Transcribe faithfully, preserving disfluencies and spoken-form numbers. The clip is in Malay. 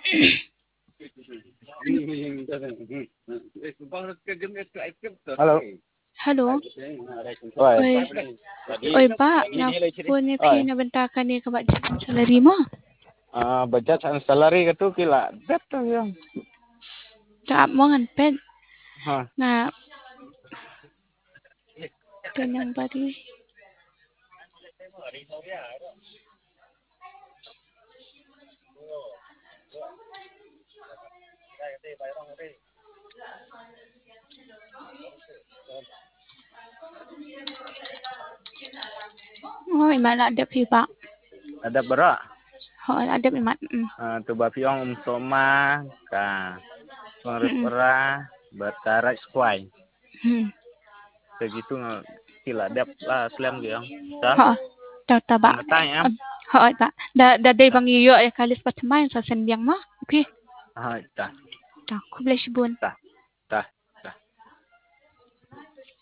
Halo. Halo. Oi. Oi. Oi, Pak. Ngapun ni Oi. pi na bentakan ni ka baca salary mo? Ah, budget and salary ka tu kila. Dat tu yang. Taap mo ngan pen. Ha. Nga kanyang bari. Oh, imala ada pi Pak. Ada berak. Ho, ada imat. Mm. Ah, tu bapiong um soma ka. Pengrepera bertarak squai. Hmm. Begitu kila dap lah slam gitu. Dah. Ho. Ta ta Pak. Tanya. Ho, Pak. Da da day bang iyo ay kalis pat main sa sendiang mo. Okay. Ha, dah. Ta, kublay sibun. Dah. Dah.